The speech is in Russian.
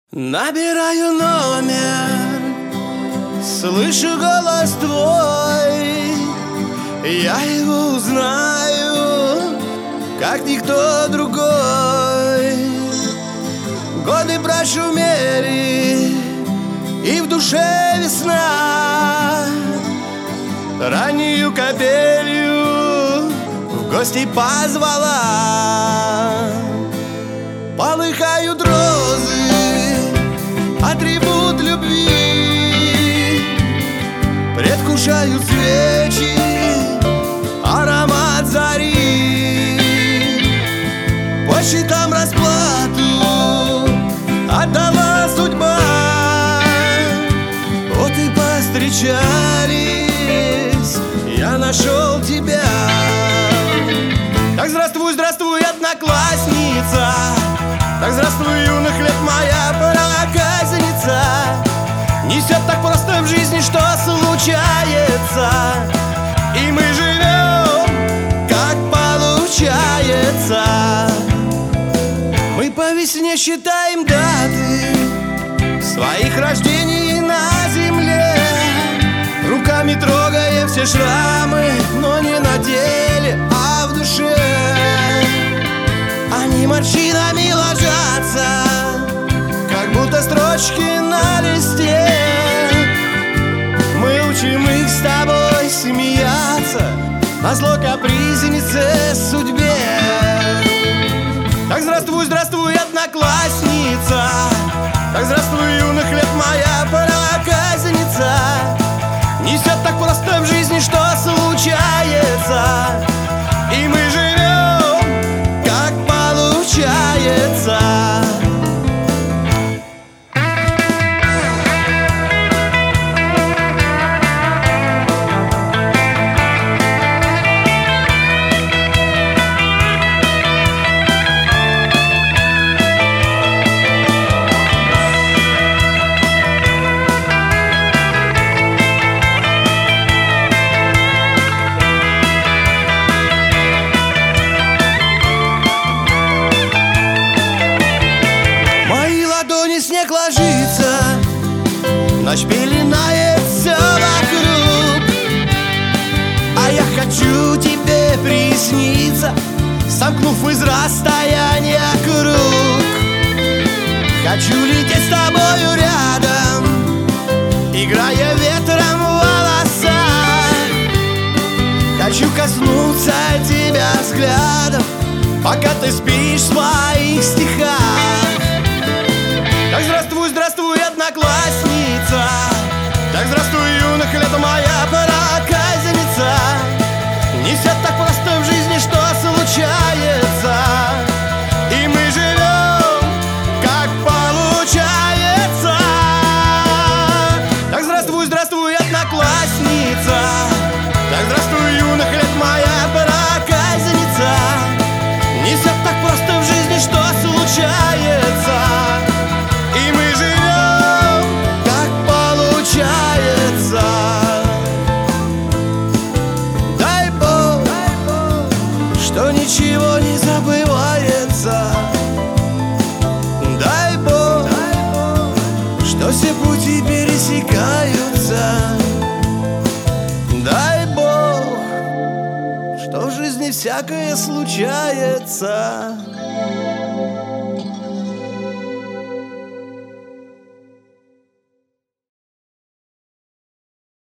Набираю номер, слышу голос твой, я его узнаю, как никто другой. Годы прошумели, и в душе весна. Раннюю капелью в гости позвала. Полыхают розы, атрибут любви. Предвкушают свечи, аромат зари. По счетам расплату отдала судьба. Вот и повстречались, я нашел тебя. Так здравствуй, здравствуй, одноклассница. Так здравствуй, юных лет моя проказница. Несет так просто в жизни, что случается, и мы живем, как получается. Мы по весне считаем даты своих рождений на земле, руками трогая все шрамы, но не на деле, а в душе. Они морщинами ложатся, как будто строчки на листе. Мы учим их с тобой смеяться назло капризнице судьбе. Так здравствуй, здравствуй, одноклассница. Так здравствуй, юных лет моя проказница. Несет так просто в жизни, что случается, и мы живем, как получается. Снег ложится, ночь пеленает все вокруг, а я хочу тебе присниться, сомкнув из расстояния круг. Хочу лететь с тобою рядом, играя ветром в волосах. Хочу коснуться тебя взглядом, пока ты спишь в своих стихах. Так здравствуй, здравствуй, одноклассница. Так здравствуй, юных лет моя проказница. Несет так просто в жизни, что случается, и мы живем, как получается. Так здравствуй, здравствуй, одноклассница. Так здравствуй, юных лет моя проказница. Несет так просто в жизни, что случается, и мы живем, как получается. Дай Бог, что ничего не забывается. Дай Бог, что все пути пересекаются. Дай Бог, что в жизни всякое случается.